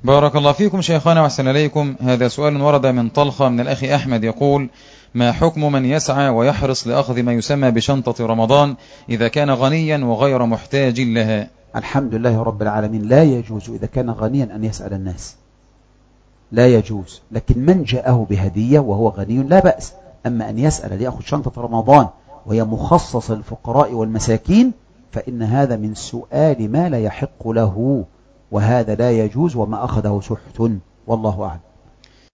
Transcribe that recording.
بارك الله فيكم شيخنا وأحسن إليكم. هذا سؤال ورد من طلخة من الأخ أحمد يقول: ما حكم من يسعى ويحرص لأخذ ما يسمى بشنطة رمضان إذا كان غنيا وغير محتاج لها؟ الحمد لله رب العالمين. لا يجوز إذا كان غنيا أن يسأل الناس، لا يجوز. لكن من جاءه بهدية وهو غني لا بأس. أما أن يسأل ليأخذ شنطة رمضان وهي مخصصة للفقراء والمساكين فإن هذا من سؤال ما لا يحق له، وهذا لا يجوز، وما أخذه سحت، والله أعلم.